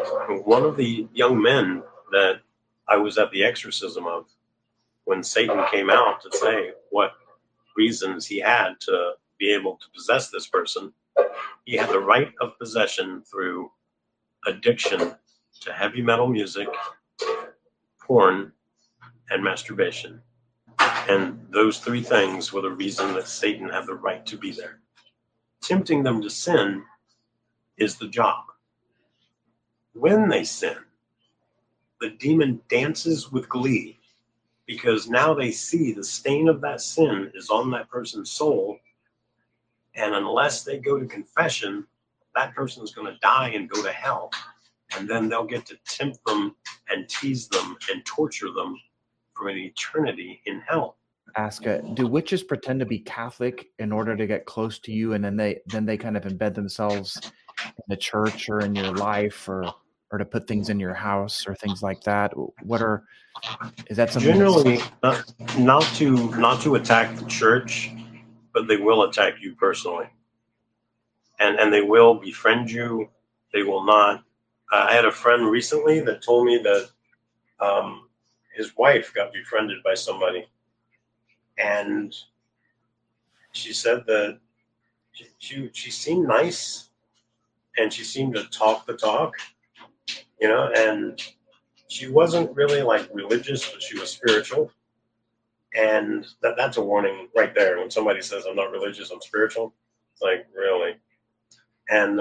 One of the young men that I was at the exorcism of, when Satan came out to say what reasons he had to be able to possess this person, he had the right of possession through addiction to heavy metal music, porn, and masturbation. And those three things were the reason that Satan had the right to be there. Tempting them to sin is the job. When they sin, the demon dances with glee because now they see the stain of that sin is on that person's soul. And unless they go to confession, that person's going to die and go to hell. And then they'll get to tempt them and tease them and torture them for an eternity in hell. Ask, do witches pretend to be Catholic in order to get close to you, and then they kind of embed themselves in the church or in your life, or to put things in your house or things like that? Is that something? Generally, not to attack the church, but they will attack you personally, and they will befriend you. They will not. I had a friend recently that told me that his wife got befriended by somebody, and she said that she seemed nice, and she seemed to talk the talk, and she wasn't really like religious, but she was spiritual. And that's a warning right there. When somebody says, I'm not religious, I'm spiritual, it's like, really? And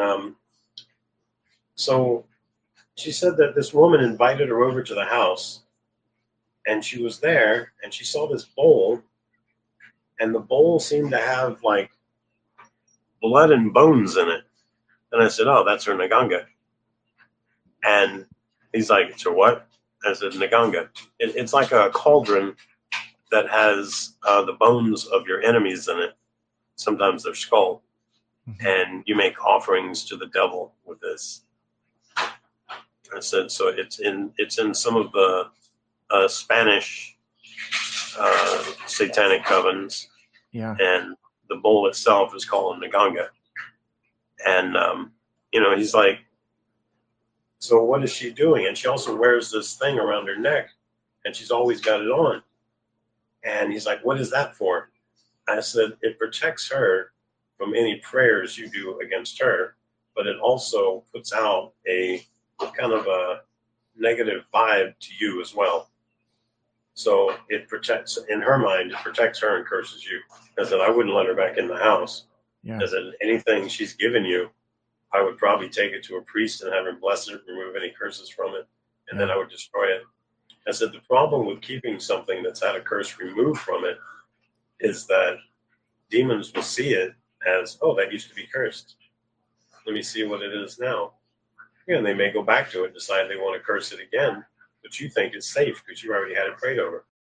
so she said that this woman invited her over to the house, and she was there, and she saw this bowl, and the bowl seemed to have like blood and bones in it. And I said, oh, that's her Naganga. And he's like, it's her what? I said, Naganga. It's like a cauldron that has the bones of your enemies in it, sometimes their skull. And you make offerings to the devil with this. I said, so it's in some of the Spanish satanic covens. Yeah. And the bowl itself is called Naganga. And, he's like, so what is she doing? And she also wears this thing around her neck, and she's always got it on. And he's like, what is that for? I said, it protects her from any prayers you do against her, but it also puts out a kind of a negative vibe to you as well. So it protects, in her mind, it protects her and curses you. I said, I wouldn't let her back in the house. Yeah. I said, anything she's given you, I would probably take it to a priest and have him bless it, remove any curses from it, and then I would destroy it. I said, the problem with keeping something that's had a curse removed from it is that demons will see it as, oh, that used to be cursed. Let me see what it is now. And they may go back to it and decide they want to curse it again, but you think it's safe because you already had it prayed over.